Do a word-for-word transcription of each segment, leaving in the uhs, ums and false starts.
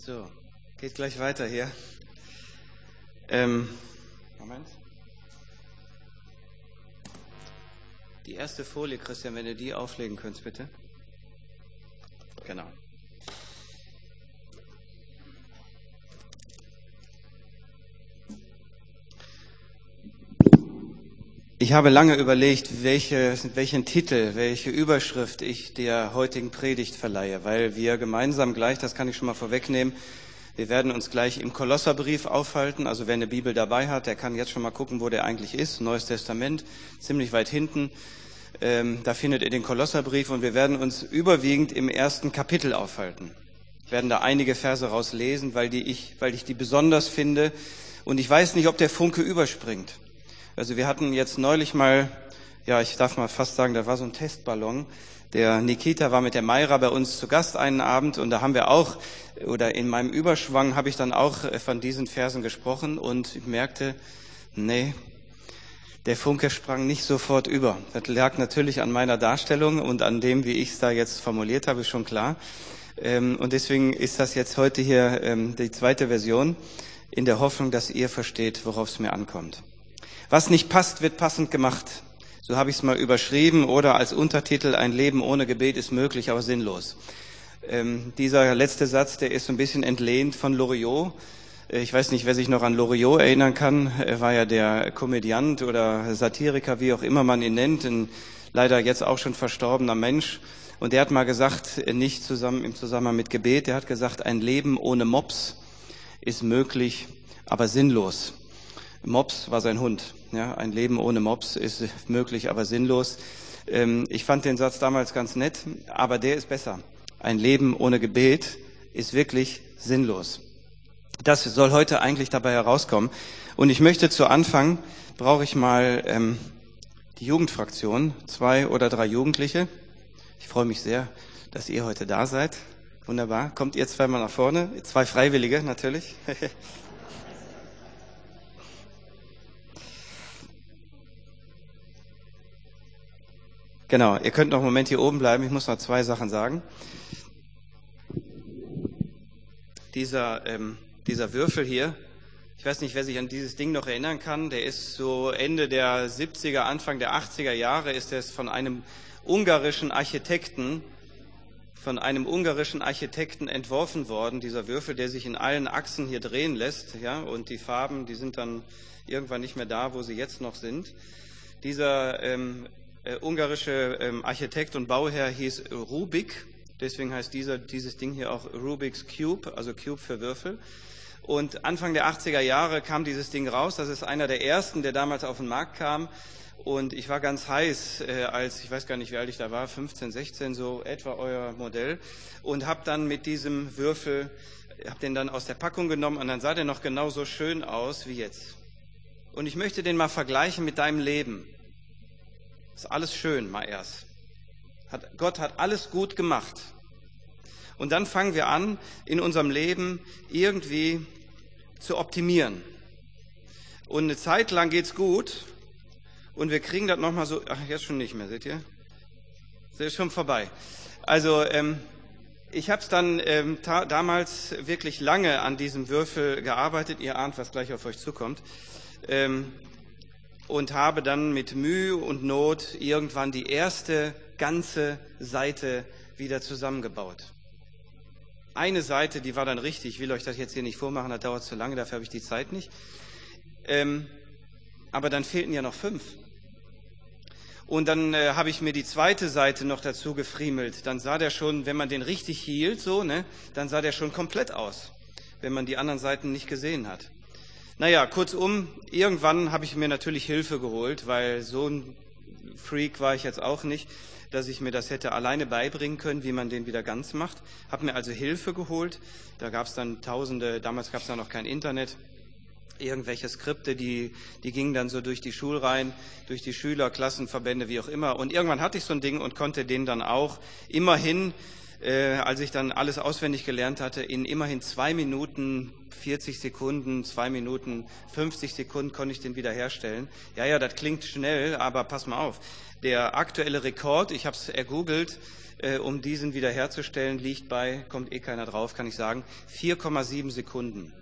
So, geht gleich weiter hier. Ähm, Moment. Die erste Folie, Christian, wenn du die auflegen könntest, bitte. Genau. Ich habe lange überlegt, welche, welchen Titel, welche Überschrift ich der heutigen Predigt verleihe, weil wir gemeinsam gleich, das kann ich schon mal vorwegnehmen, wir werden uns gleich im Kolosserbrief aufhalten. Also wer eine Bibel dabei hat, der kann jetzt schon mal gucken, wo der eigentlich ist. Neues Testament, ziemlich weit hinten. Ähm, da findet ihr den Kolosserbrief und wir werden uns überwiegend im ersten Kapitel aufhalten. Wir werden da einige Verse rauslesen, weil, die ich, weil ich die besonders finde. Und ich weiß nicht, ob der Funke überspringt. Also wir hatten jetzt neulich mal, ja, ich darf mal fast sagen, da war so ein Testballon. Der Nikita war mit der Mayra bei uns zu Gast einen Abend und da haben wir auch, oder in meinem Überschwang habe ich dann auch von diesen Versen gesprochen und ich merkte, nee, der Funke sprang nicht sofort über. Das lag natürlich an meiner Darstellung und an dem, wie ich es da jetzt formuliert habe, ist schon klar. Und deswegen ist das jetzt heute hier die zweite Version, in der Hoffnung, dass ihr versteht, worauf es mir ankommt. Was nicht passt, wird passend gemacht. So habe ich es mal überschrieben oder als Untertitel, ein Leben ohne Gebet ist möglich, aber sinnlos. Ähm, dieser letzte Satz, der ist so ein bisschen entlehnt von Loriot. Ich weiß nicht, wer sich noch an Loriot erinnern kann. Er war ja der Komödiant oder Satiriker, wie auch immer man ihn nennt, ein leider jetzt auch schon verstorbener Mensch. Und der hat mal gesagt, nicht zusammen im Zusammenhang mit Gebet, der hat gesagt, ein Leben ohne Mops ist möglich, aber sinnlos. Mops war sein Hund. Ja, ein Leben ohne Mops ist möglich, aber sinnlos. Ähm, ich fand den Satz damals ganz nett, aber der ist besser. Ein Leben ohne Gebet ist wirklich sinnlos. Das soll heute eigentlich dabei herauskommen. Und ich möchte zu Anfang, brauche ich mal ähm, die Jugendfraktion, zwei oder drei Jugendliche. Ich freue mich sehr, dass ihr heute da seid. Wunderbar. Kommt ihr zweimal nach vorne? Zwei Freiwillige natürlich. Genau, ihr könnt noch einen Moment hier oben bleiben. Ich muss noch zwei Sachen sagen. Dieser, ähm, dieser Würfel hier, ich weiß nicht, wer sich an dieses Ding noch erinnern kann, der ist so Ende der siebziger, Anfang der achtziger Jahre, ist es von einem ungarischen Architekten, von einem ungarischen Architekten entworfen worden, dieser Würfel, der sich in allen Achsen hier drehen lässt, ja, und die Farben, die sind dann irgendwann nicht mehr da, wo sie jetzt noch sind. Dieser ähm, Äh, ungarische ähm, Architekt und Bauherr hieß Rubik, deswegen heißt dieser, dieses Ding hier auch Rubik's Cube, also Cube für Würfel. Und Anfang der achtziger Jahre kam dieses Ding raus, das ist einer der ersten, der damals auf den Markt kam. Und ich war ganz heiß, äh, als, ich weiß gar nicht, wie alt ich da war, fünfzehn, sechzehn, so etwa euer Modell. Und habe dann mit diesem Würfel, habe den dann aus der Packung genommen und dann sah der noch genauso schön aus wie jetzt. Und ich möchte den mal vergleichen mit deinem Leben. Ist alles schön, mal erst. Hat, Gott hat alles gut gemacht. Und dann fangen wir an, in unserem Leben irgendwie zu optimieren. Und eine Zeit lang geht's gut und wir kriegen das nochmal so, ach, jetzt schon nicht mehr, seht ihr? Das ist schon vorbei. Also, ähm, ich habe es dann ähm, ta- damals wirklich lange an diesem Würfel gearbeitet. Ihr ahnt, was gleich auf euch zukommt. Ähm, Und habe dann mit Mühe und Not irgendwann die erste ganze Seite wieder zusammengebaut. Eine Seite, die war dann richtig, ich will euch das jetzt hier nicht vormachen, das dauert zu lange, dafür habe ich die Zeit nicht. Ähm, aber dann fehlten ja noch fünf. Und dann äh, habe ich mir die zweite Seite noch dazu gefriemelt. Dann sah der schon, wenn man den richtig hielt, so, ne, dann sah der schon komplett aus, wenn man die anderen Seiten nicht gesehen hat. Naja, kurzum, irgendwann habe ich mir natürlich Hilfe geholt, weil so ein Freak war ich jetzt auch nicht, dass ich mir das hätte alleine beibringen können, wie man den wieder ganz macht. Habe mir also Hilfe geholt. Da gab es dann tausende, damals gab es ja noch kein Internet, irgendwelche Skripte, die, die gingen dann so durch die Schulreihen, durch die Schüler, Klassenverbände, wie auch immer. Und irgendwann hatte ich so ein Ding und konnte den dann auch immerhin äh, als ich dann alles auswendig gelernt hatte, in immerhin zwei Minuten vierzig Sekunden, zwei Minuten fünfzig Sekunden konnte ich den wiederherstellen. Ja, ja, das klingt schnell, aber pass mal auf. Der aktuelle Rekord, ich habe es ergoogelt, äh, um diesen wiederherzustellen, liegt bei, kommt eh keiner drauf, kann ich sagen, vier Komma sieben Sekunden.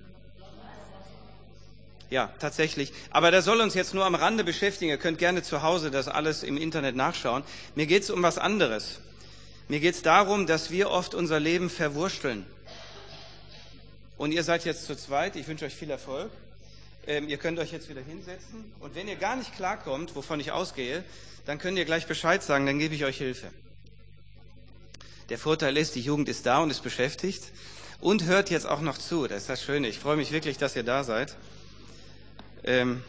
Ja, tatsächlich. Aber das soll uns jetzt nur am Rande beschäftigen. Ihr könnt gerne zu Hause das alles im Internet nachschauen. Mir geht es um was anderes. Mir geht es darum, dass wir oft unser Leben verwursteln. Und ihr seid jetzt zu zweit. Ich wünsche euch viel Erfolg. Ähm, ihr könnt euch jetzt wieder hinsetzen. Und wenn ihr gar nicht klarkommt, wovon ich ausgehe, dann könnt ihr gleich Bescheid sagen, dann gebe ich euch Hilfe. Der Vorteil ist, die Jugend ist da und ist beschäftigt und hört jetzt auch noch zu. Das ist das Schöne. Ich freue mich wirklich, dass ihr da seid. Ähm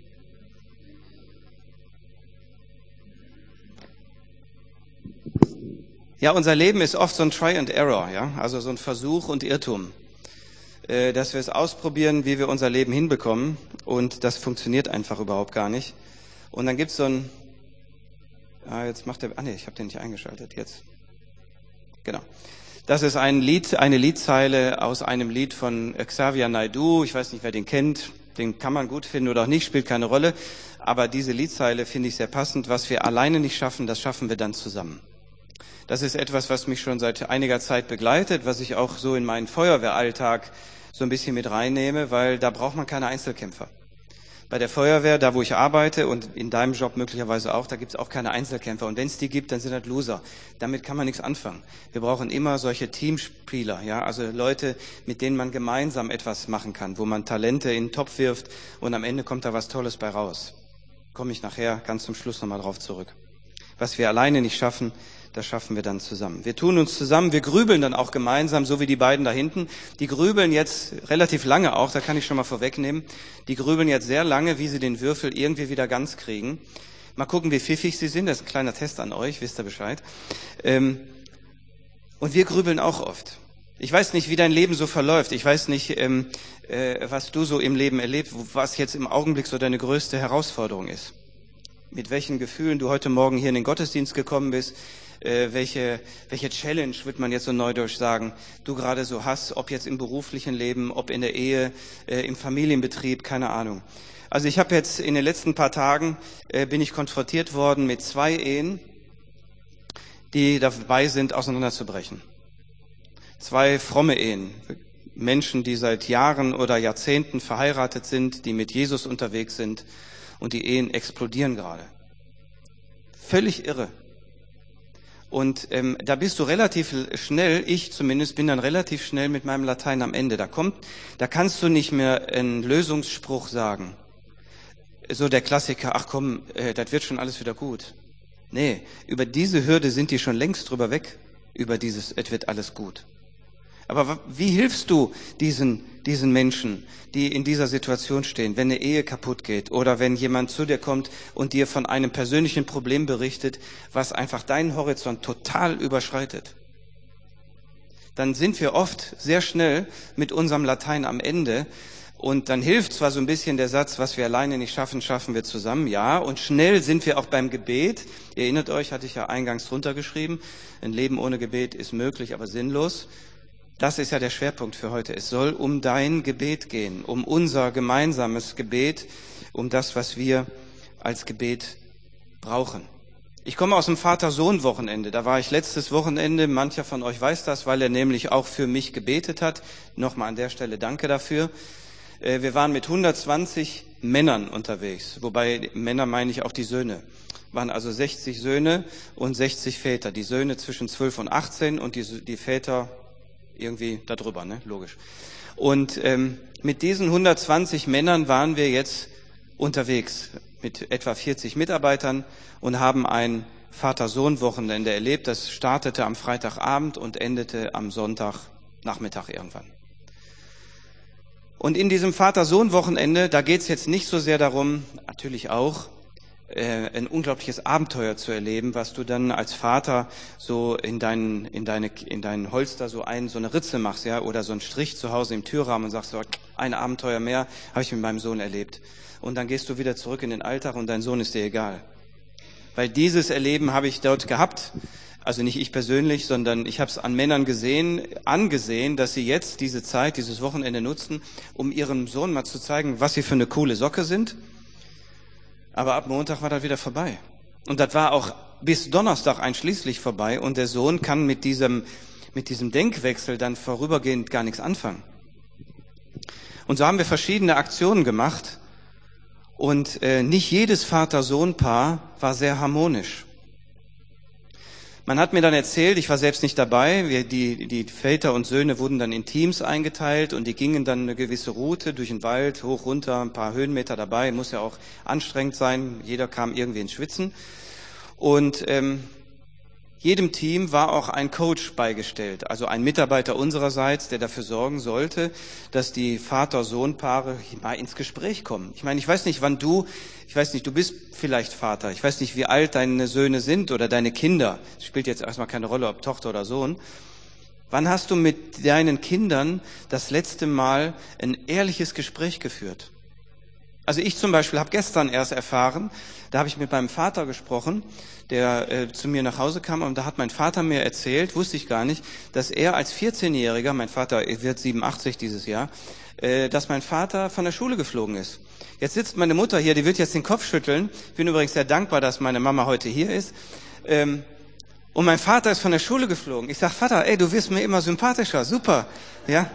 ja, unser Leben ist oft so ein Try and Error, ja, also so ein Versuch und Irrtum, äh, dass wir es ausprobieren, wie wir unser Leben hinbekommen, und das funktioniert einfach überhaupt gar nicht. Und dann gibt's so ein, ah, jetzt macht der, ah nee, ich habe den nicht eingeschaltet, jetzt, genau. Das ist ein Lied, eine Liedzeile aus einem Lied von Xavier Naidoo. Ich weiß nicht, wer den kennt. Den kann man gut finden oder auch nicht, spielt keine Rolle. Aber diese Liedzeile finde ich sehr passend. Was wir alleine nicht schaffen, das schaffen wir dann zusammen. Das ist etwas, was mich schon seit einiger Zeit begleitet, was ich auch so in meinen Feuerwehralltag so ein bisschen mit reinnehme, weil da braucht man keine Einzelkämpfer. Bei der Feuerwehr, da wo ich arbeite und in deinem Job möglicherweise auch, da gibt es auch keine Einzelkämpfer. Und wenn es die gibt, dann sind das Loser. Damit kann man nichts anfangen. Wir brauchen immer solche Teamspieler, ja, also Leute, mit denen man gemeinsam etwas machen kann, wo man Talente in den Topf wirft und am Ende kommt da was Tolles bei raus. Komme ich nachher ganz zum Schluss nochmal drauf zurück. Was wir alleine nicht schaffen, das schaffen wir dann zusammen. Wir tun uns zusammen, wir grübeln dann auch gemeinsam, so wie die beiden da hinten. Die grübeln jetzt relativ lange auch, da kann ich schon mal vorwegnehmen. Die grübeln jetzt sehr lange, wie sie den Würfel irgendwie wieder ganz kriegen. Mal gucken, wie pfiffig sie sind, das ist ein kleiner Test an euch, wisst ihr Bescheid. Und wir grübeln auch oft. Ich weiß nicht, wie dein Leben so verläuft. Ich weiß nicht, was du so im Leben erlebst, was jetzt im Augenblick so deine größte Herausforderung ist. Mit welchen Gefühlen du heute Morgen hier in den Gottesdienst gekommen bist. Äh, welche, welche Challenge, wird man jetzt so neudeutsch sagen, du gerade so hast, ob jetzt im beruflichen Leben, ob in der Ehe, äh, im Familienbetrieb, keine Ahnung. Also ich habe jetzt in den letzten paar Tagen, äh, bin ich konfrontiert worden mit zwei Ehen, die dabei sind, auseinanderzubrechen. Zwei fromme Ehen, Menschen, die seit Jahren oder Jahrzehnten verheiratet sind, die mit Jesus unterwegs sind, und die Ehen explodieren gerade. Völlig irre. Und ähm, da bist du relativ schnell, ich zumindest bin dann relativ schnell mit meinem Latein am Ende. Da kommt, da kannst du nicht mehr einen Lösungsspruch sagen. So der Klassiker, ach komm, äh, das wird schon alles wieder gut. Nee, über diese Hürde sind die schon längst drüber weg, über dieses, es wird alles gut. Aber wie hilfst du diesen, diesen Menschen, die in dieser Situation stehen, wenn eine Ehe kaputt geht oder wenn jemand zu dir kommt und dir von einem persönlichen Problem berichtet, was einfach deinen Horizont total überschreitet? Dann sind wir oft sehr schnell mit unserem Latein am Ende und dann hilft zwar so ein bisschen der Satz, was wir alleine nicht schaffen, schaffen wir zusammen, ja, und schnell sind wir auch beim Gebet. Ihr erinnert euch, hatte ich ja eingangs drunter geschrieben, ein Leben ohne Gebet ist möglich, aber sinnlos. Das ist ja der Schwerpunkt für heute. Es soll um dein Gebet gehen, um unser gemeinsames Gebet, um das, was wir als Gebet brauchen. Ich komme aus dem Vater-Sohn-Wochenende. Da war ich letztes Wochenende. Mancher von euch weiß das, weil er nämlich auch für mich gebetet hat. Nochmal an der Stelle danke dafür. Wir waren mit hundertzwanzig Männern unterwegs. Wobei Männer meine ich auch die Söhne. Waren also sechzig Söhne und sechzig Väter. Die Söhne zwischen zwölf und achtzehn und die, die Väter irgendwie da drüber, ne? Logisch. Und ähm, mit diesen hundertzwanzig Männern waren wir jetzt unterwegs mit etwa vierzig Mitarbeitern und haben ein Vater-Sohn-Wochenende erlebt. Das startete am Freitagabend und endete am Sonntagnachmittag irgendwann. Und in diesem Vater-Sohn-Wochenende, da geht es jetzt nicht so sehr darum, natürlich auch, ein unglaubliches Abenteuer zu erleben, was du dann als Vater so in deinen in deine in deinen Holster so ein so eine Ritze machst, ja, oder so einen Strich zu Hause im Türrahmen und sagst so, ein Abenteuer mehr habe ich mit meinem Sohn erlebt. Und dann gehst du wieder zurück in den Alltag und dein Sohn ist dir egal. Weil dieses Erleben habe ich dort gehabt. Also nicht ich persönlich, sondern ich habe es an Männern gesehen, angesehen, dass sie jetzt diese Zeit, dieses Wochenende nutzen, um ihrem Sohn mal zu zeigen, was sie für eine coole Socke sind. Aber ab Montag war das wieder vorbei. Und das war auch bis Donnerstag einschließlich vorbei. Und der Sohn kann mit diesem, mit diesem Denkwechsel dann vorübergehend gar nichts anfangen. Und so haben wir verschiedene Aktionen gemacht. Und äh, nicht jedes Vater-Sohn-Paar war sehr harmonisch. Man hat mir dann erzählt, ich war selbst nicht dabei, wir, die, die Väter und Söhne wurden dann in Teams eingeteilt und die gingen dann eine gewisse Route durch den Wald, hoch, runter, ein paar Höhenmeter dabei, muss ja auch anstrengend sein, jeder kam irgendwie ins Schwitzen. Und ähm, jedem Team war auch ein Coach beigestellt, also ein Mitarbeiter unsererseits, der dafür sorgen sollte, dass die Vater-Sohn-Paare mal ins Gespräch kommen. Ich meine, ich weiß nicht, wann du, ich weiß nicht, du bist vielleicht Vater, ich weiß nicht, wie alt deine Söhne sind oder deine Kinder. Es spielt jetzt erstmal keine Rolle, ob Tochter oder Sohn. Wann hast du mit deinen Kindern das letzte Mal ein ehrliches Gespräch geführt? Also ich zum Beispiel habe gestern erst erfahren, da habe ich mit meinem Vater gesprochen, der äh, zu mir nach Hause kam und da hat mein Vater mir erzählt, wusste ich gar nicht, dass er als vierzehnjähriger, mein Vater wird siebenundachtzig dieses Jahr, äh, dass mein Vater von der Schule geflogen ist. Jetzt sitzt meine Mutter hier, die wird jetzt den Kopf schütteln. Ich bin übrigens sehr dankbar, dass meine Mama heute hier ist. Ähm, und mein Vater ist von der Schule geflogen. Ich sag, Vater, ey, du wirst mir immer sympathischer, super, ja.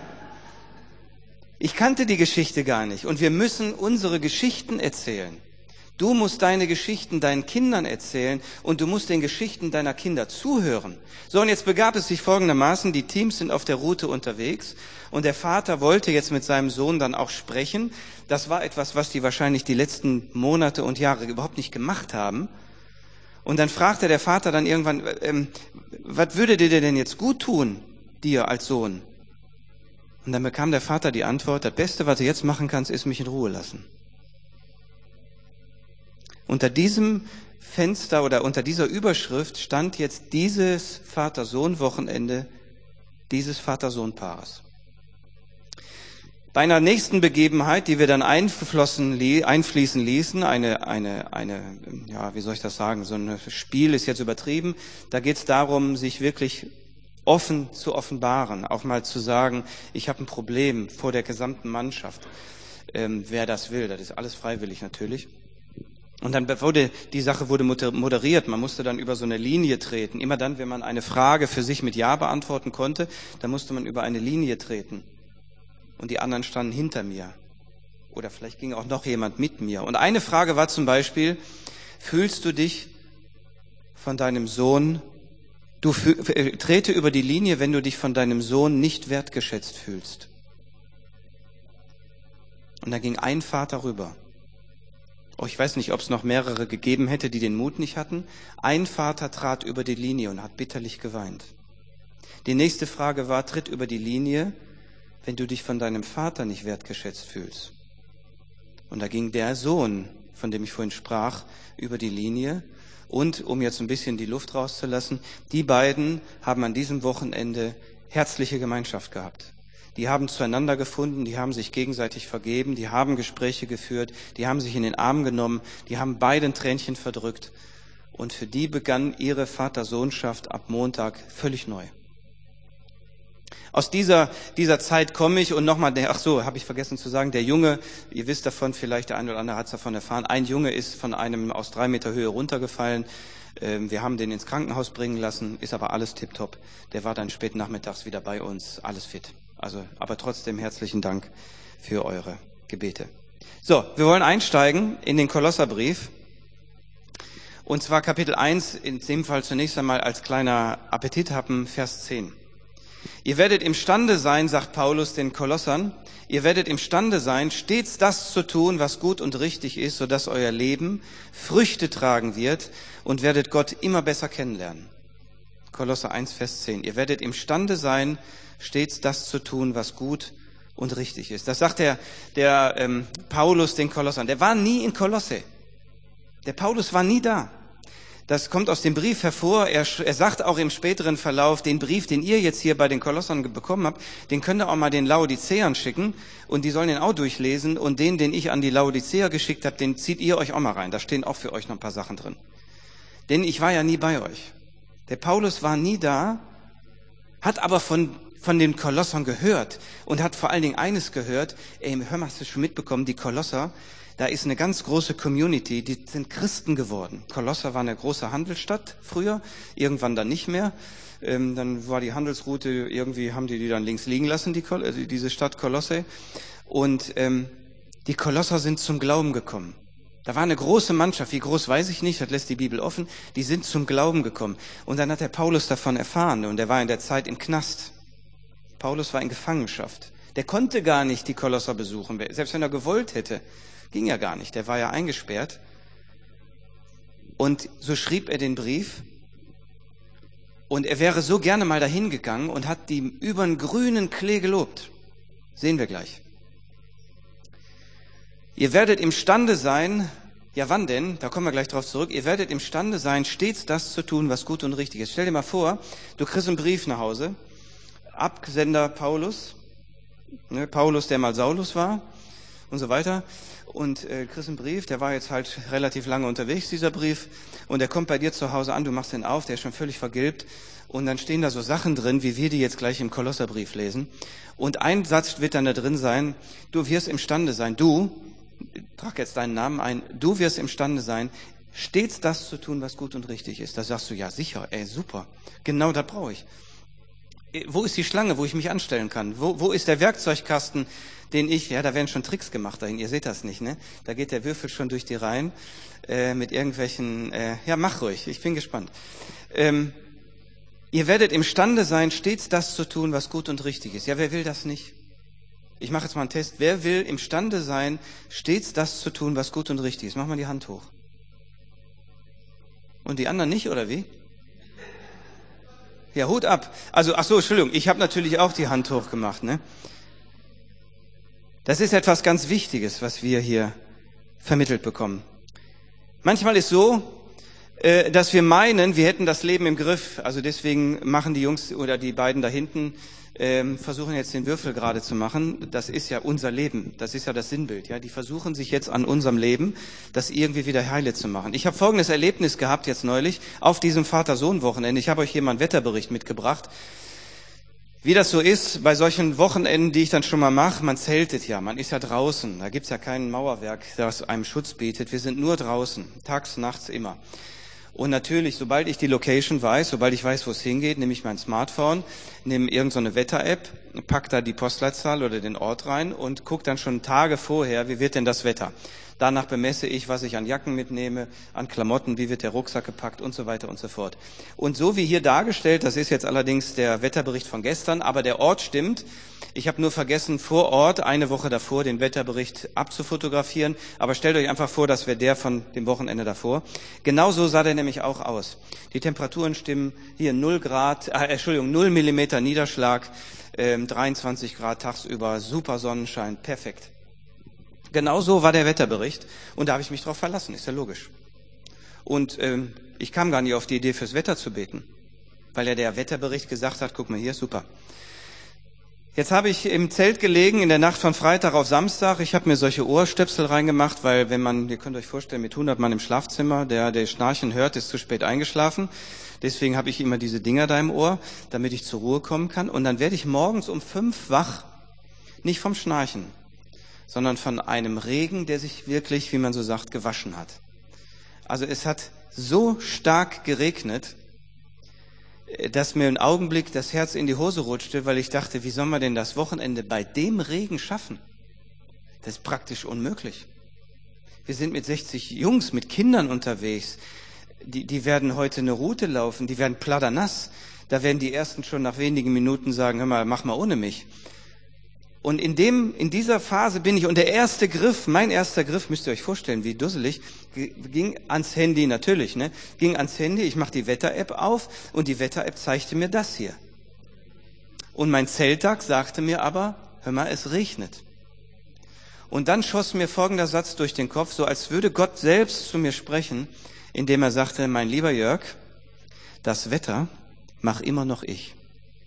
Ich kannte die Geschichte gar nicht und wir müssen unsere Geschichten erzählen. Du musst deine Geschichten deinen Kindern erzählen und du musst den Geschichten deiner Kinder zuhören. So, und jetzt begab es sich folgendermaßen, die Teams sind auf der Route unterwegs und der Vater wollte jetzt mit seinem Sohn dann auch sprechen. Das war etwas, was die wahrscheinlich die letzten Monate und Jahre überhaupt nicht gemacht haben. Und dann fragte der Vater dann irgendwann, ähm, was würde dir denn jetzt gut tun, dir als Sohn? Und dann bekam der Vater die Antwort, das Beste, was du jetzt machen kannst, ist mich in Ruhe lassen. Unter diesem Fenster oder unter dieser Überschrift stand jetzt dieses Vater-Sohn-Wochenende dieses Vater-Sohn-Paares. Bei einer nächsten Begebenheit, die wir dann einflossen, einfließen ließen, eine, eine, eine, ja, wie soll ich das sagen, so ein Spiel ist jetzt übertrieben, da geht es darum, sich wirklich offen zu offenbaren, auch mal zu sagen, ich habe ein Problem vor der gesamten Mannschaft. Ähm, wer das will, das ist alles freiwillig natürlich. Und dann wurde, die Sache wurde moderiert, man musste dann über so eine Linie treten. Immer dann, wenn man eine Frage für sich mit Ja beantworten konnte, dann musste man über eine Linie treten. Und die anderen standen hinter mir. Oder vielleicht ging auch noch jemand mit mir. Und eine Frage war zum Beispiel, fühlst du dich von deinem Sohn Du trete über die Linie, wenn du dich von deinem Sohn nicht wertgeschätzt fühlst. Und da ging ein Vater rüber. Oh, ich weiß nicht, ob es noch mehrere gegeben hätte, die den Mut nicht hatten. Ein Vater trat über die Linie und hat bitterlich geweint. Die nächste Frage war, tritt über die Linie, wenn du dich von deinem Vater nicht wertgeschätzt fühlst. Und da ging der Sohn, von dem ich vorhin sprach, über die Linie. Und, um jetzt ein bisschen die Luft rauszulassen, die beiden haben an diesem Wochenende herzliche Gemeinschaft gehabt. Die haben zueinander gefunden, die haben sich gegenseitig vergeben, die haben Gespräche geführt, die haben sich in den Arm genommen, die haben beide ein Tränchen verdrückt. Und für die begann ihre Vater-Sohnschaft ab Montag völlig neu. Aus dieser, dieser Zeit komme ich und nochmal, ach so, habe ich vergessen zu sagen, der Junge, ihr wisst davon, vielleicht der eine oder andere hat es davon erfahren, ein Junge ist von einem aus drei Meter Höhe runtergefallen. Wir haben den ins Krankenhaus bringen lassen, ist aber alles tipptopp. Der war dann spät nachmittags wieder bei uns, alles fit. Also, aber trotzdem herzlichen Dank für eure Gebete. So, wir wollen einsteigen in den Kolosserbrief. Und zwar Kapitel eins, in dem Fall zunächst einmal als kleiner Appetithappen, Vers zehn. Ihr werdet imstande sein, sagt Paulus den Kolossern, ihr werdet imstande sein, stets das zu tun, was gut und richtig ist, sodass euer Leben Früchte tragen wird und werdet Gott immer besser kennenlernen. Kolosser eins, Vers zehn. Ihr werdet imstande sein, stets das zu tun, was gut und richtig ist. Das sagt der, der ähm, Paulus den Kolossern. Der war nie in Kolosse. Der Paulus war nie da. Das kommt aus dem Brief hervor. Er, er sagt auch im späteren Verlauf, den Brief, den ihr jetzt hier bei den Kolossern bekommen habt, den könnt ihr auch mal den Laodiceern schicken und die sollen den auch durchlesen und den, den ich an die Laodiceer geschickt habe, den zieht ihr euch auch mal rein. Da stehen auch für euch noch ein paar Sachen drin. Denn ich war ja nie bei euch. Der Paulus war nie da, hat aber von, von den Kolossern gehört und hat vor allen Dingen eines gehört. Ey, hör mal, hast du schon mitbekommen, die Kolosser, da ist eine ganz große Community, die sind Christen geworden. Kolosser war eine große Handelsstadt früher, irgendwann dann nicht mehr. Ähm, dann war die Handelsroute, irgendwie haben die die dann links liegen lassen, die, also diese Stadt Kolosse. Und ähm, die Kolosser sind zum Glauben gekommen. Da war eine große Mannschaft, wie groß weiß ich nicht, das lässt die Bibel offen, die sind zum Glauben gekommen. Und dann hat der Paulus davon erfahren und er war in der Zeit im Knast. Paulus war in Gefangenschaft. Der konnte gar nicht die Kolosser besuchen, selbst wenn er gewollt hätte. Ging ja gar nicht, der war ja eingesperrt. Und so schrieb er den Brief und er wäre so gerne mal dahin gegangen und hat die über den grünen Klee gelobt. Sehen wir gleich. Ihr werdet imstande sein, ja wann denn, da kommen wir gleich drauf zurück, ihr werdet imstande sein, stets das zu tun, was gut und richtig ist. Stell dir mal vor, du kriegst einen Brief nach Hause, Absender Paulus, ne, Paulus, der mal Saulus war und so weiter, und äh, kriegst einen Brief, der war jetzt halt relativ lange unterwegs, dieser Brief, und der kommt bei dir zu Hause an, du machst den auf, der ist schon völlig vergilbt, und dann stehen da so Sachen drin, wie wir die jetzt gleich im Kolosserbrief lesen, und ein Satz wird dann da drin sein, du wirst imstande sein, du, trag jetzt deinen Namen ein, du wirst imstande sein, stets das zu tun, was gut und richtig ist. Da sagst du, ja sicher, ey, super, genau das brauche ich. Wo ist die Schlange, wo ich mich anstellen kann? Wo, wo ist der Werkzeugkasten, den ich, ja, da werden schon Tricks gemacht dahin, ihr seht das nicht, ne? Da geht der Würfel schon durch die Reihen äh, mit irgendwelchen, äh, ja, mach ruhig, ich bin gespannt. Ähm, ihr werdet imstande sein, stets das zu tun, was gut und richtig ist. Ja, wer will das nicht? Ich mache jetzt mal einen Test. Wer will imstande sein, stets das zu tun, was gut und richtig ist? Mach mal die Hand hoch. Und die anderen nicht, oder wie? Ja, Hut ab. Also, ach so, Entschuldigung, ich habe natürlich auch die Hand hoch gemacht, ne? Das ist etwas ganz Wichtiges, was wir hier vermittelt bekommen. Manchmal ist so, äh, dass wir meinen, wir hätten das Leben im Griff. Also deswegen machen die Jungs oder die beiden da hinten Ähm, versuchen jetzt den Würfel gerade zu machen. Das ist ja unser Leben. Das ist ja das Sinnbild. Ja, die versuchen sich jetzt an unserem Leben, das irgendwie wieder heile zu machen. Ich habe folgendes Erlebnis gehabt jetzt neulich auf diesem Vater-Sohn-Wochenende. Ich habe euch hier mal einen Wetterbericht mitgebracht. Wie das so ist bei solchen Wochenenden, die ich dann schon mal mache, man zeltet ja, man ist ja draußen. Da gibt's ja kein Mauerwerk, das einem Schutz bietet. Wir sind nur draußen, tags, nachts immer. Und natürlich, sobald ich die Location weiß, sobald ich weiß, wo es hingeht, nehme ich mein Smartphone, nehme irgendeine Wetter-App, pack da die Postleitzahl oder den Ort rein und gucke dann schon Tage vorher, wie wird denn das Wetter. Danach bemesse ich, was ich an Jacken mitnehme, an Klamotten, wie wird der Rucksack gepackt und so weiter und so fort. Und so wie hier dargestellt, das ist jetzt allerdings der Wetterbericht von gestern, aber der Ort stimmt. Ich habe nur vergessen, vor Ort eine Woche davor den Wetterbericht abzufotografieren. Aber stellt euch einfach vor, das wäre der von dem Wochenende davor. Genauso sah der nämlich auch aus. Die Temperaturen stimmen hier null Grad, äh, Entschuldigung, null Millimeter Niederschlag, äh, dreiundzwanzig Grad tagsüber, super Sonnenschein, perfekt. Genauso war der Wetterbericht und da habe ich mich drauf verlassen, ist ja logisch. Und ähm, ich kam gar nicht auf die Idee, fürs Wetter zu beten, weil ja der Wetterbericht gesagt hat, guck mal hier, super. Jetzt habe ich im Zelt gelegen in der Nacht von Freitag auf Samstag. Ich habe mir solche Ohrstöpsel reingemacht, weil wenn man, ihr könnt euch vorstellen, mit hundert Mann im Schlafzimmer, der der Schnarchen hört, ist zu spät eingeschlafen. Deswegen habe ich immer diese Dinger da im Ohr, damit ich zur Ruhe kommen kann. Und dann werde ich morgens um fünf wach, nicht vom Schnarchen, sondern von einem Regen, der sich wirklich, wie man so sagt, gewaschen hat. Also es hat so stark geregnet, dass mir einen Augenblick das Herz in die Hose rutschte, weil ich dachte, wie soll man denn das Wochenende bei dem Regen schaffen? Das ist praktisch unmöglich. Wir sind mit sechzig Jungs, mit Kindern unterwegs. Die, die werden heute eine Route laufen, die werden platternass. Da werden die Ersten schon nach wenigen Minuten sagen, hör mal, mach mal ohne mich. Und in dem, in dieser Phase bin ich, und der erste Griff, mein erster Griff, müsst ihr euch vorstellen, wie dusselig, ging ans Handy natürlich, ne, ging ans Handy, ich mache die Wetter-App auf und die Wetter-App zeigte mir das hier. Und mein Zelttag sagte mir aber, hör mal, es regnet. Und dann schoss mir folgender Satz durch den Kopf, so als würde Gott selbst zu mir sprechen, indem er sagte, mein lieber Jörg, das Wetter mach immer noch ich.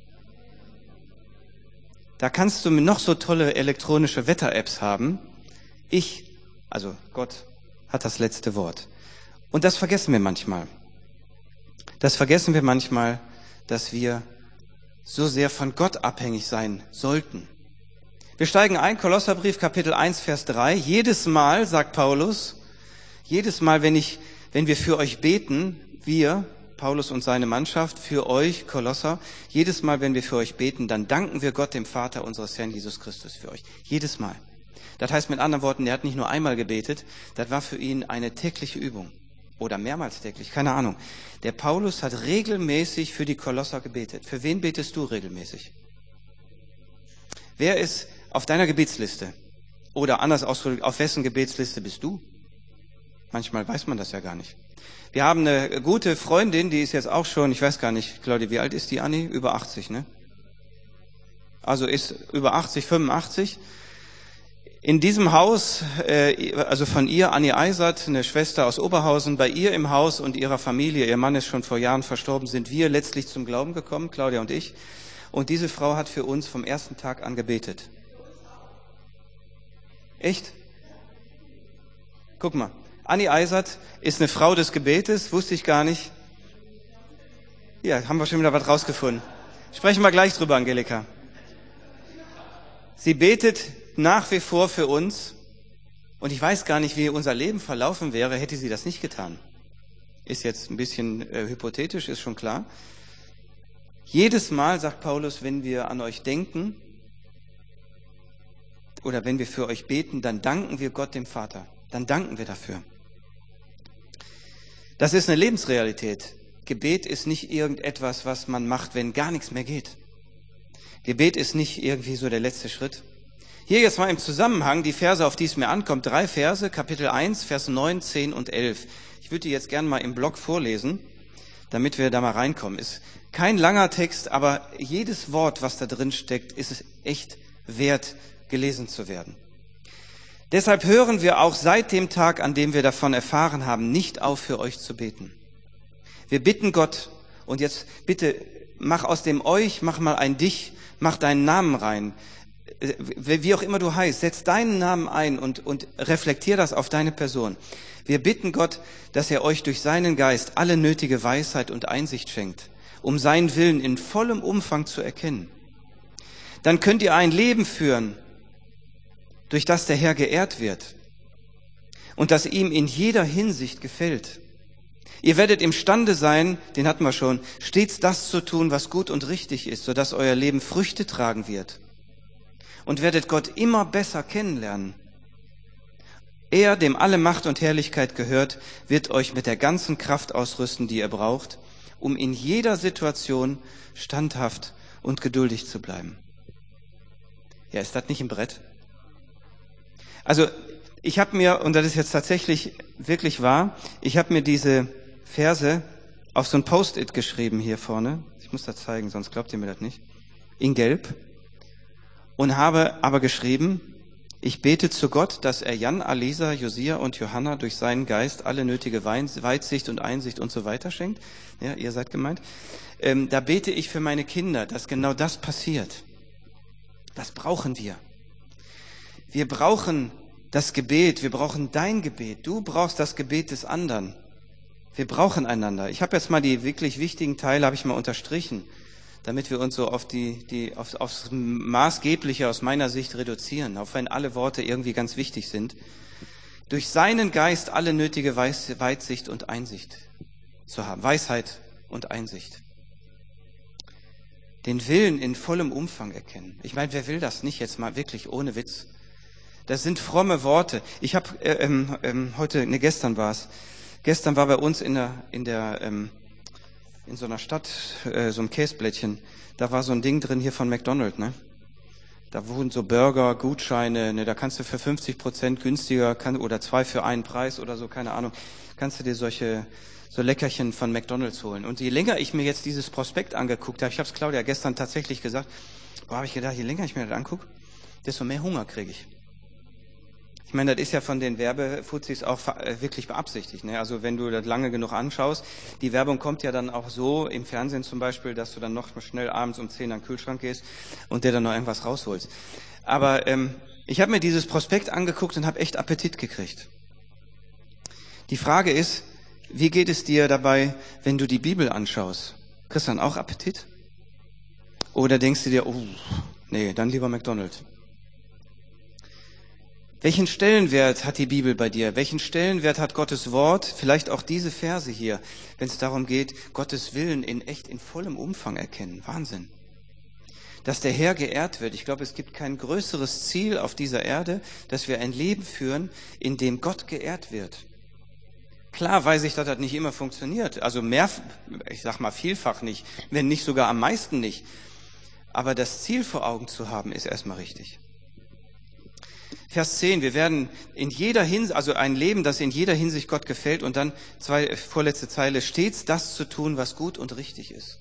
Da kannst du noch so tolle elektronische Wetter-Apps haben. Ich, also Gott, hat das letzte Wort. Und das vergessen wir manchmal. Das vergessen wir manchmal, dass wir so sehr von Gott abhängig sein sollten. Wir steigen ein, Kolosserbrief, Kapitel eins, Vers drei. Jedes Mal, sagt Paulus, jedes Mal, wenn ich, wenn wir für euch beten, wir, Paulus und seine Mannschaft, für euch, Kolosser, jedes Mal, wenn wir für euch beten, dann danken wir Gott, dem Vater unseres Herrn Jesus Christus, für euch. Jedes Mal. Das heißt mit anderen Worten, er hat nicht nur einmal gebetet, das war für ihn eine tägliche Übung. Oder mehrmals täglich, keine Ahnung. Der Paulus hat regelmäßig für die Kolosser gebetet. Für wen betest du regelmäßig? Wer ist auf deiner Gebetsliste? Oder anders ausgedrückt, auf wessen Gebetsliste bist du? Manchmal weiß man das ja gar nicht. Wir haben eine gute Freundin, die ist jetzt auch schon, ich weiß gar nicht, Claudia, wie alt ist die, Anni? Über achtzig, ne? Also ist über achtzig, fünfundachtzig. In diesem Haus, äh, also von ihr, Anni Eisert, eine Schwester aus Oberhausen, bei ihr im Haus und ihrer Familie, ihr Mann ist schon vor Jahren verstorben, sind wir letztlich zum Glauben gekommen, Claudia und ich. Und diese Frau hat für uns vom ersten Tag an gebetet. Echt? Guck mal, Anni Eisert ist eine Frau des Gebetes, wusste ich gar nicht. Ja, haben wir schon wieder was rausgefunden. Sprechen wir gleich drüber, Angelika. Sie betet nach wie vor für uns. Und ich weiß gar nicht, wie unser Leben verlaufen wäre, hätte sie das nicht getan. Ist jetzt ein bisschen äh, hypothetisch, ist schon klar. Jedes Mal, sagt Paulus, wenn wir an euch denken oder wenn wir für euch beten, dann danken wir Gott, dem Vater. Dann danken wir dafür. Das ist eine Lebensrealität. Gebet ist nicht irgendetwas, was man macht, wenn gar nichts mehr geht. Gebet ist nicht irgendwie so der letzte Schritt. Hier jetzt mal im Zusammenhang die Verse, auf die es mir ankommt. Drei Verse, Kapitel eins, Vers neun, zehn und elf. Ich würde die jetzt gerne mal im Blog vorlesen, damit wir da mal reinkommen. Ist kein langer Text, aber jedes Wort, was da drin steckt, ist es echt wert, gelesen zu werden. Deshalb hören wir auch seit dem Tag, an dem wir davon erfahren haben, nicht auf, für euch zu beten. Wir bitten Gott, und jetzt bitte mach aus dem euch, mach mal ein dich, mach deinen Namen rein. Wie auch immer du heißt, setz deinen Namen ein und, und reflektier das auf deine Person. Wir bitten Gott, dass er euch durch seinen Geist alle nötige Weisheit und Einsicht schenkt, um seinen Willen in vollem Umfang zu erkennen. Dann könnt ihr ein Leben führen, durch das der Herr geehrt wird und das ihm in jeder Hinsicht gefällt. Ihr werdet imstande sein, den hatten wir schon, stets das zu tun, was gut und richtig ist, sodass euer Leben Früchte tragen wird. Und werdet Gott immer besser kennenlernen. Er, dem alle Macht und Herrlichkeit gehört, wird euch mit der ganzen Kraft ausrüsten, die ihr braucht, um in jeder Situation standhaft und geduldig zu bleiben. Ja, ist das nicht ein Brett? Also ich habe mir, und das ist jetzt tatsächlich wirklich wahr, ich habe mir diese Verse auf so ein Post-it geschrieben hier vorne. Ich muss das zeigen, sonst glaubt ihr mir das nicht. In Gelb. Und habe aber geschrieben, ich bete zu Gott, dass er Jan, Alisa, Josia und Johanna durch seinen Geist alle nötige Weitsicht und Einsicht und so weiter schenkt. Ja, ihr seid gemeint. Ähm, da bete ich für meine Kinder, dass genau das passiert. Das brauchen wir. Wir brauchen das Gebet, wir brauchen dein Gebet. Du brauchst das Gebet des anderen. Wir brauchen einander. Ich habe jetzt mal die wirklich wichtigen Teile, habe ich mal unterstrichen, damit wir uns so auf die, die, auf, aufs Maßgebliche aus meiner Sicht reduzieren, auch wenn alle Worte irgendwie ganz wichtig sind. Durch seinen Geist alle nötige Weis, Weitsicht und Einsicht zu haben. Weisheit und Einsicht. Den Willen in vollem Umfang erkennen. Ich meine, wer will das nicht jetzt mal wirklich ohne Witz? Das sind fromme Worte. Ich habe äh, ähm, ähm, heute, ne, gestern war es. Gestern war bei uns in der, in der, ähm, in so einer Stadt, äh, so ein Käseblättchen, da war so ein Ding drin hier von McDonald's, ne? Da wurden so Burger, Gutscheine, ne, da kannst du für fünfzig Prozent günstiger, kann, oder zwei für einen Preis oder so, keine Ahnung, kannst du dir solche, so Leckerchen von McDonald's holen. Und je länger ich mir jetzt dieses Prospekt angeguckt habe, ich habe es Claudia gestern tatsächlich gesagt, boah, habe ich gedacht, je länger ich mir das angucke, desto mehr Hunger kriege ich. Ich meine, das ist ja von den Werbefuzis auch wirklich beabsichtigt, ne? Also wenn du das lange genug anschaust, die Werbung kommt ja dann auch so im Fernsehen zum Beispiel, dass du dann noch schnell abends um zehn an den Kühlschrank gehst und dir dann noch irgendwas rausholst. Aber ähm, ich habe mir dieses Prospekt angeguckt und habe echt Appetit gekriegt. Die Frage ist, Wie geht es dir dabei, wenn du die Bibel anschaust? Kriegst du dann auch Appetit? Oder denkst du dir, oh, nee, dann lieber McDonald's? Welchen Stellenwert hat die Bibel bei dir? Welchen Stellenwert hat Gottes Wort? Vielleicht auch diese Verse hier, wenn es darum geht, Gottes Willen in echt in vollem Umfang erkennen. Wahnsinn. Dass der Herr geehrt wird. Ich glaube, es gibt kein größeres Ziel auf dieser Erde, dass wir ein Leben führen, in dem Gott geehrt wird. Klar weiß ich, dass das nicht immer funktioniert. Also mehr, ich sag mal vielfach nicht, wenn nicht sogar am meisten nicht. Aber das Ziel vor Augen zu haben, ist erstmal richtig. Vers zehn, wir werden in jeder Hinsicht, also ein Leben, das in jeder Hinsicht Gott gefällt, und dann zwei, vorletzte Zeile, stets das zu tun, was gut und richtig ist.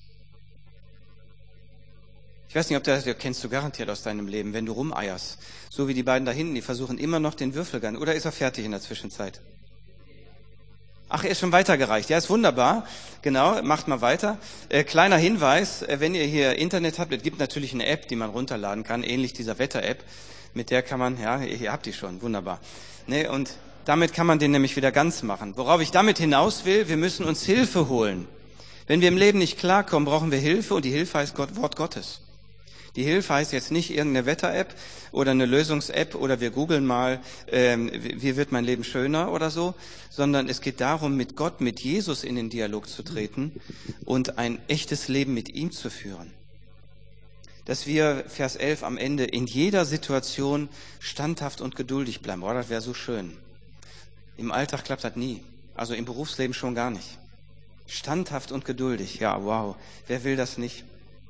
Ich weiß nicht, ob das, das kennst du garantiert aus deinem Leben, wenn du rumeierst. So wie die beiden da hinten, die versuchen immer noch den Würfelgang. Oder ist er fertig in der Zwischenzeit? Ach, er ist schon weitergereicht. Ja, ist wunderbar. Genau, macht mal weiter. Äh, kleiner Hinweis, äh, wenn ihr hier Internet habt, es gibt natürlich eine App, die man runterladen kann, ähnlich dieser Wetter-App. Mit der kann man, ja, ihr habt die schon, wunderbar. Ne, und damit kann man den nämlich wieder ganz machen. Worauf ich damit hinaus will, wir müssen uns Hilfe holen. Wenn wir im Leben nicht klarkommen, brauchen wir Hilfe, und die Hilfe heißt Gott, Wort Gottes. Die Hilfe heißt jetzt nicht irgendeine Wetter-App oder eine Lösungs-App oder wir googeln mal, ähm, wie wird mein Leben schöner oder so, sondern es geht darum, mit Gott, mit Jesus in den Dialog zu treten und ein echtes Leben mit ihm zu führen. Dass wir, Vers elf am Ende, in jeder Situation standhaft und geduldig bleiben. Boah, das wäre so schön. Im Alltag klappt das nie. Also im Berufsleben schon gar nicht. Standhaft und geduldig. Ja, wow. Wer will das nicht?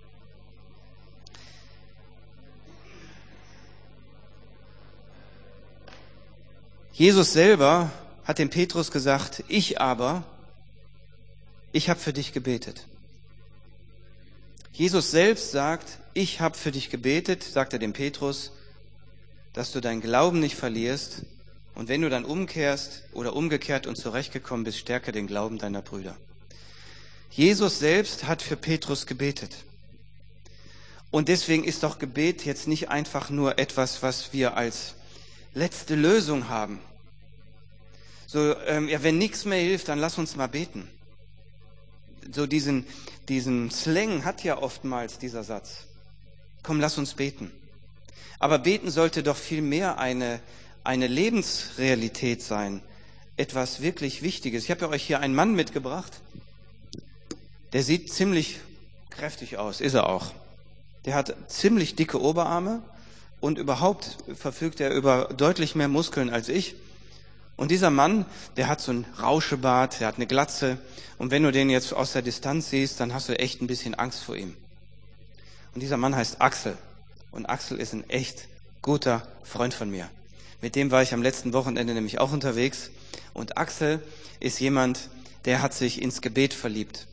Jesus selber hat dem Petrus gesagt, ich aber, ich habe für dich gebetet. Jesus selbst sagt, ich habe für dich gebetet, sagt er dem Petrus, dass du deinen Glauben nicht verlierst, und wenn du dann umkehrst oder umgekehrt und zurechtgekommen bist, stärke den Glauben deiner Brüder. Jesus selbst hat für Petrus gebetet. Und deswegen ist doch Gebet jetzt nicht einfach nur etwas, was wir als letzte Lösung haben. So, ähm, ja, wenn nichts mehr hilft, dann lass uns mal beten. So diesen, diesen Slang hat ja oftmals dieser Satz. Komm, lass uns beten. Aber beten sollte doch viel mehr eine, eine Lebensrealität sein. Etwas wirklich Wichtiges. Ich habe ja euch hier einen Mann mitgebracht. Der sieht ziemlich kräftig aus, ist er auch. Der hat ziemlich dicke Oberarme und überhaupt verfügt er über deutlich mehr Muskeln als ich. Und dieser Mann, der hat so einen Rauschebart, der hat eine Glatze. Und wenn du den jetzt aus der Distanz siehst, dann hast du echt ein bisschen Angst vor ihm. Und dieser Mann heißt Axel. Und Axel ist ein echt guter Freund von mir. Mit dem war ich am letzten Wochenende nämlich auch unterwegs. Und Axel ist jemand, der hat sich ins Gebet verliebt.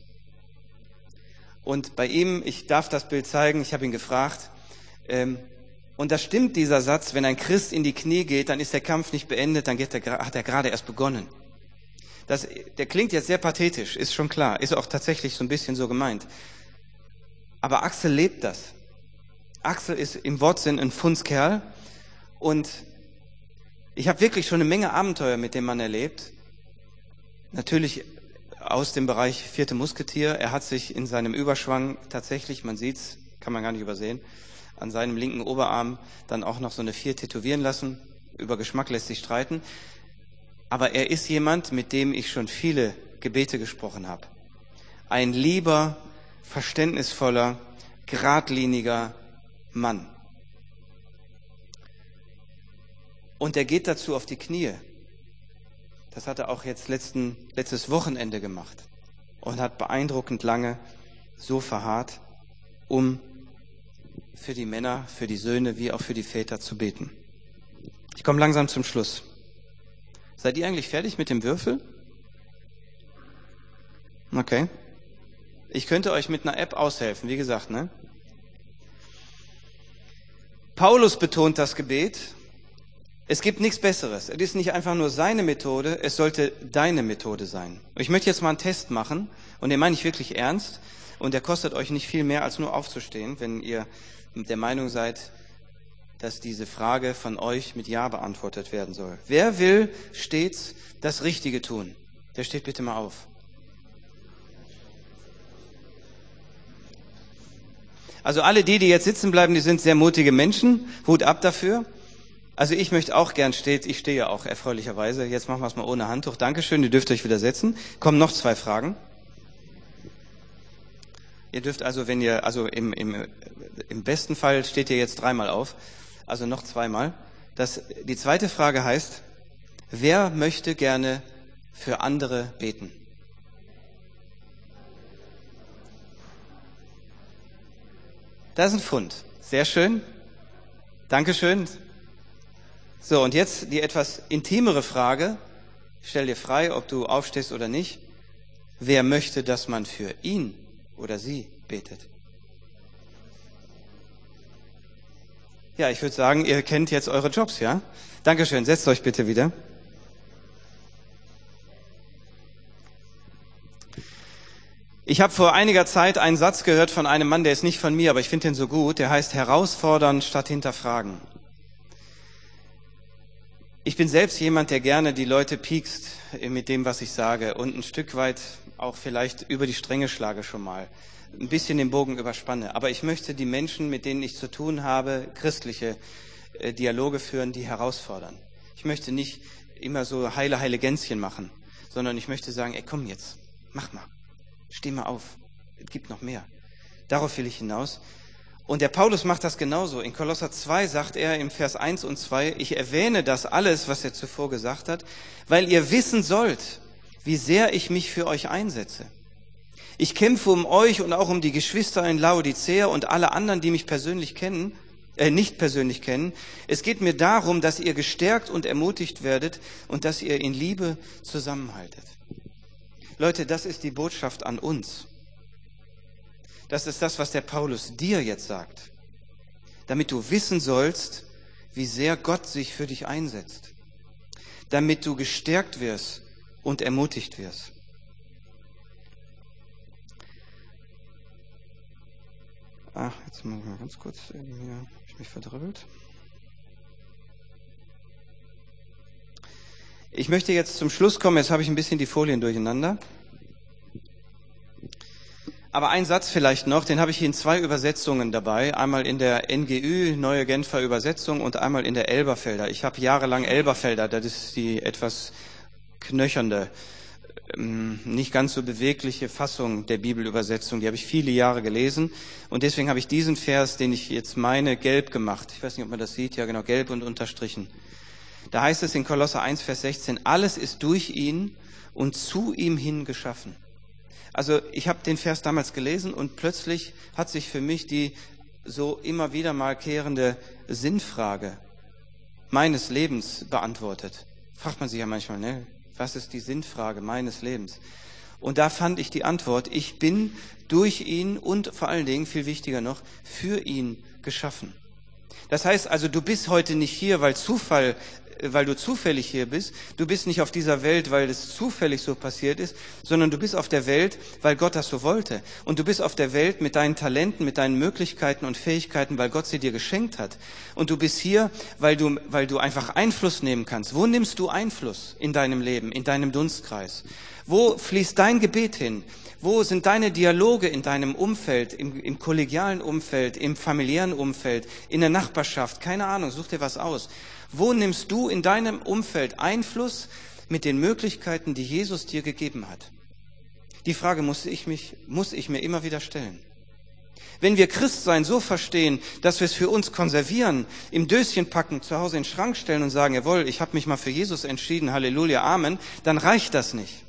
Und bei ihm, ich darf das Bild zeigen, ich habe ihn gefragt, ähm, und da stimmt dieser Satz, wenn ein Christ in die Knie geht, dann ist der Kampf nicht beendet, dann geht er, hat er gerade erst begonnen. Das, der klingt jetzt sehr pathetisch, ist schon klar, ist auch tatsächlich so ein bisschen so gemeint. Aber Axel lebt das. Axel ist im Wortsinn ein Fundskerl, und ich habe wirklich schon eine Menge Abenteuer mit dem Mann erlebt. Natürlich aus dem Bereich Vierte Musketier. Er hat sich in seinem Überschwang tatsächlich, man sieht's, kann man gar nicht übersehen, an seinem linken Oberarm dann auch noch so eine Vier tätowieren lassen. Über Geschmack lässt sich streiten. Aber er ist jemand, mit dem ich schon viele Gebete gesprochen habe. Ein lieber, verständnisvoller, geradliniger Mann. Und er geht dazu auf die Knie. Das hat er auch jetzt letzten, letztes Wochenende gemacht. Und hat beeindruckend lange so verharrt, um für die Männer, für die Söhne wie auch für die Väter zu beten. Ich komme langsam zum Schluss. Seid ihr eigentlich fertig mit dem Würfel? Okay. Ich könnte euch mit einer App aushelfen, wie gesagt, ne? Paulus betont das Gebet. Es gibt nichts Besseres. Es ist nicht einfach nur seine Methode, es sollte deine Methode sein. Ich möchte jetzt mal einen Test machen, und den meine ich wirklich ernst, und der kostet euch nicht viel mehr, als nur aufzustehen, wenn ihr der Meinung seid, dass diese Frage von euch mit Ja beantwortet werden soll. Wer will stets das Richtige tun? Der steht bitte mal auf. Also alle die, die jetzt sitzen bleiben, die sind sehr mutige Menschen. Hut ab dafür. Also ich möchte auch gern stehen. Ich stehe ja auch erfreulicherweise. Jetzt machen wir es mal ohne Handtuch. Dankeschön, ihr dürft euch wieder setzen. Kommen noch zwei Fragen. Ihr dürft also, wenn ihr, also im, im, im besten Fall steht ihr jetzt dreimal auf. Also noch zweimal. Das, die zweite Frage heißt, wer möchte gerne für andere beten? Das ist ein Pfund. Sehr schön. Dankeschön. So, und jetzt die etwas intimere Frage. Stell dir frei, ob du aufstehst oder nicht. Wer möchte, dass man für ihn oder sie betet? Ja, ich würde sagen, ihr kennt jetzt eure Jobs, ja? Dankeschön. Setzt euch bitte wieder. Ich habe vor einiger Zeit einen Satz gehört von einem Mann, der ist nicht von mir, aber ich finde den so gut. Der heißt herausfordern statt hinterfragen. Ich bin selbst jemand, der gerne die Leute piekst mit dem, was ich sage und ein Stück weit auch vielleicht über die Stränge schlage schon mal. Ein bisschen den Bogen überspanne. Aber ich möchte die Menschen, mit denen ich zu tun habe, christliche äh, Dialoge führen, die herausfordern. Ich möchte nicht immer so heile, heile Gänschen machen, sondern ich möchte sagen, ey, komm jetzt, mach mal. Steh mal auf, es gibt noch mehr. Darauf will ich hinaus. Und der Paulus macht das genauso. In Kolosser zwei sagt er im Vers eins und zwei, ich erwähne das alles, was er zuvor gesagt hat, weil ihr wissen sollt, wie sehr ich mich für euch einsetze. Ich kämpfe um euch und auch um die Geschwister in Laodicea und alle anderen, die mich persönlich kennen, äh, nicht persönlich kennen. Es geht mir darum, dass ihr gestärkt und ermutigt werdet und dass ihr in Liebe zusammenhaltet. Leute, das ist die Botschaft an uns. Das ist das, was der Paulus dir jetzt sagt. Damit du wissen sollst, wie sehr Gott sich für dich einsetzt. Damit du gestärkt wirst und ermutigt wirst. Ach, jetzt muss ich mal ganz kurz, irgendwie habe ich mich verdribbelt. Ich möchte jetzt zum Schluss kommen, jetzt habe ich ein bisschen die Folien durcheinander. Aber ein Satz vielleicht noch, den habe ich hier in zwei Übersetzungen dabei. Einmal in der N G Ü, Neue Genfer Übersetzung, und einmal in der Elberfelder. Ich habe jahrelang Elberfelder, das ist die etwas knöchernde, nicht ganz so bewegliche Fassung der Bibelübersetzung. Die habe ich viele Jahre gelesen. Und deswegen habe ich diesen Vers, den ich jetzt meine, gelb gemacht. Ich weiß nicht, ob man das sieht. Ja, genau, gelb und unterstrichen. Da heißt es in Kolosser eins, Vers sechzehn, alles ist durch ihn und zu ihm hin geschaffen. Also ich habe den Vers damals gelesen und plötzlich hat sich für mich die so immer wieder mal kehrende Sinnfrage meines Lebens beantwortet. Fragt man sich ja manchmal, ne? Was ist die Sinnfrage meines Lebens? Und da fand ich die Antwort, ich bin durch ihn und vor allen Dingen, viel wichtiger noch, für ihn geschaffen. Das heißt also, du bist heute nicht hier, weil Zufall, weil du zufällig hier bist. Du bist nicht auf dieser Welt, weil es zufällig so passiert ist, sondern du bist auf der Welt, weil Gott das so wollte. Und du bist auf der Welt mit deinen Talenten, mit deinen Möglichkeiten und Fähigkeiten, weil Gott sie dir geschenkt hat. Und du bist hier, weil du, weil du einfach Einfluss nehmen kannst. Wo nimmst du Einfluss in deinem Leben, in deinem Dunstkreis? Wo fließt dein Gebet hin? Wo sind deine Dialoge in deinem Umfeld, im, im kollegialen Umfeld, im familiären Umfeld, in der Nachbarschaft? Keine Ahnung, such dir was aus. Wo nimmst du in deinem Umfeld Einfluss mit den Möglichkeiten, die Jesus dir gegeben hat? Die Frage muss ich, mich, muss ich mir immer wieder stellen. Wenn wir Christsein so verstehen, dass wir es für uns konservieren, im Döschen packen, zu Hause in den Schrank stellen und sagen, jawohl, ich habe mich mal für Jesus entschieden, Halleluja, Amen, dann reicht das nicht.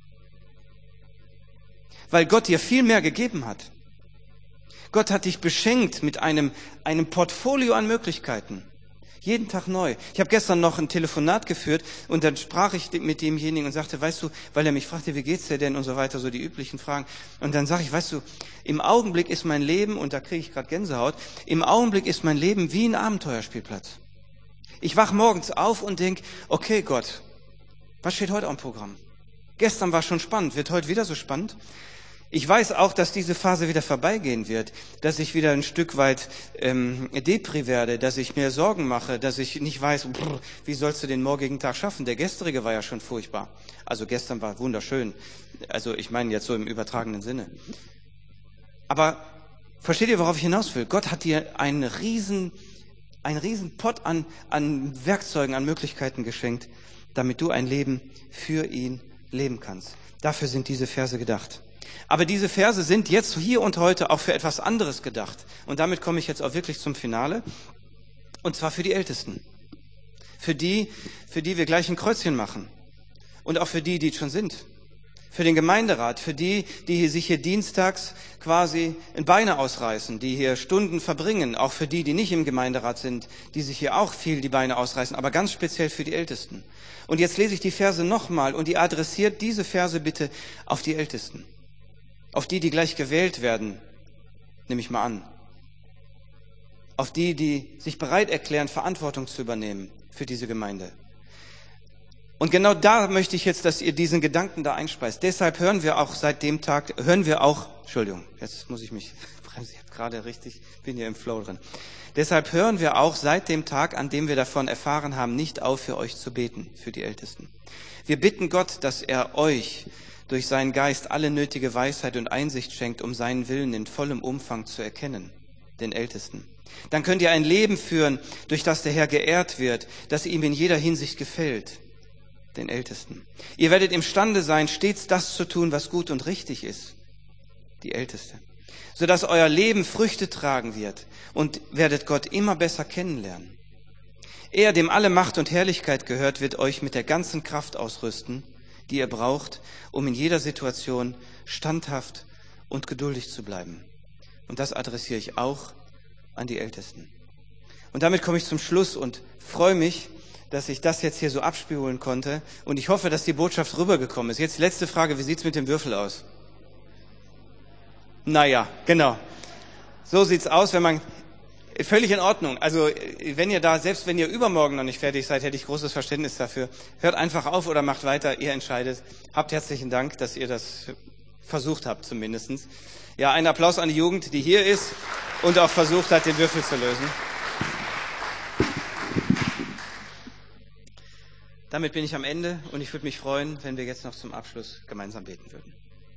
Weil Gott dir viel mehr gegeben hat. Gott hat dich beschenkt mit einem, einem Portfolio an Möglichkeiten. Jeden Tag neu. Ich habe gestern noch ein Telefonat geführt und dann sprach ich mit demjenigen und sagte, weißt du, weil er mich fragte, wie geht's dir denn und so weiter, so die üblichen Fragen. Und dann sage ich, weißt du, im Augenblick ist mein Leben, und da kriege ich gerade Gänsehaut, im Augenblick ist mein Leben wie ein Abenteuerspielplatz. Ich wach morgens auf und denk, okay Gott, was steht heute am Programm? Gestern war schon spannend, wird heute wieder so spannend? Ich weiß auch, dass diese Phase wieder vorbeigehen wird, dass ich wieder ein Stück weit ähm, Depri werde, dass ich mir Sorgen mache, dass ich nicht weiß, brr, wie sollst du den morgigen Tag schaffen? Der gestrige war ja schon furchtbar. Also gestern war wunderschön. Also ich meine jetzt so im übertragenen Sinne. Aber versteht ihr, worauf ich hinaus will? Gott hat dir einen riesen, einen riesen Pott an, an Werkzeugen, an Möglichkeiten geschenkt, damit du ein Leben für ihn leben kannst. Dafür sind diese Verse gedacht. Aber diese Verse sind jetzt hier und heute auch für etwas anderes gedacht. Und damit komme ich jetzt auch wirklich zum Finale. Und zwar für die Ältesten. Für die, für die wir gleich ein Kreuzchen machen. Und auch für die, die schon sind. Für den Gemeinderat, für die, die sich hier dienstags quasi in Beine ausreißen, die hier Stunden verbringen. Auch für die, die nicht im Gemeinderat sind, die sich hier auch viel die Beine ausreißen. Aber ganz speziell für die Ältesten. Und jetzt lese ich die Verse nochmal und die adressiert diese Verse bitte auf die Ältesten. Auf die, die gleich gewählt werden, nehme ich mal an. Auf die, die sich bereit erklären, Verantwortung zu übernehmen für diese Gemeinde. Und genau da möchte ich jetzt, dass ihr diesen Gedanken da einspeist. Deshalb hören wir auch seit dem Tag, hören wir auch, Entschuldigung, jetzt muss ich mich bremsen, ich habe gerade richtig, bin hier im Flow drin. Deshalb hören wir auch seit dem Tag, an dem wir davon erfahren haben, nicht auf, für euch zu beten, für die Ältesten. Wir bitten Gott, dass er euch durch seinen Geist alle nötige Weisheit und Einsicht schenkt, um seinen Willen in vollem Umfang zu erkennen, den Ältesten. Dann könnt ihr ein Leben führen, durch das der Herr geehrt wird, das ihm in jeder Hinsicht gefällt, den Ältesten. Ihr werdet imstande sein, stets das zu tun, was gut und richtig ist, die Älteste, sodass euer Leben Früchte tragen wird und werdet Gott immer besser kennenlernen. Er, dem alle Macht und Herrlichkeit gehört, wird euch mit der ganzen Kraft ausrüsten, die ihr braucht, um in jeder Situation standhaft und geduldig zu bleiben. Und das adressiere ich auch an die Ältesten. Und damit komme ich zum Schluss und freue mich, dass ich das jetzt hier so abspulen konnte. Und ich hoffe, dass die Botschaft rübergekommen ist. Jetzt letzte Frage, wie sieht's mit dem Würfel aus? Naja, genau. So sieht's aus, wenn man... Völlig in Ordnung. Also wenn ihr da, selbst wenn ihr übermorgen noch nicht fertig seid, hätte ich großes Verständnis dafür. Hört einfach auf oder macht weiter, ihr entscheidet. Habt herzlichen Dank, dass ihr das versucht habt zumindest. Ja, ein Applaus an die Jugend, die hier ist und auch versucht hat, den Würfel zu lösen. Damit bin ich am Ende und ich würde mich freuen, wenn wir jetzt noch zum Abschluss gemeinsam beten würden.